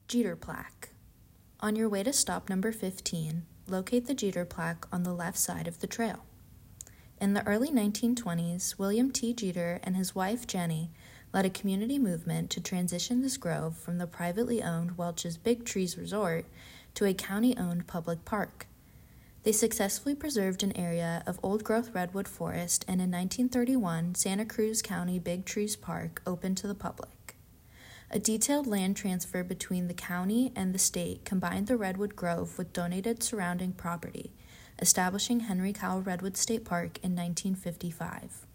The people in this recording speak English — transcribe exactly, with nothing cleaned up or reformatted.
Jeter Plaque. On your way to stop number fifteen, locate the Jeter Plaque on the left side of the trail. In the early nineteen twenties, William T. Jeter and his wife Jenny led a community movement to transition this grove from the privately owned Welch's Big Trees Resort to a county-owned public park. They successfully preserved an area of old-growth redwood forest, and in nineteen thirty-one, Santa Cruz County Big Trees Park opened to the public. A detailed land transfer between the county and the state combined the redwood grove with donated surrounding property, establishing Henry Cowell Redwood State Park in nineteen fifty-five.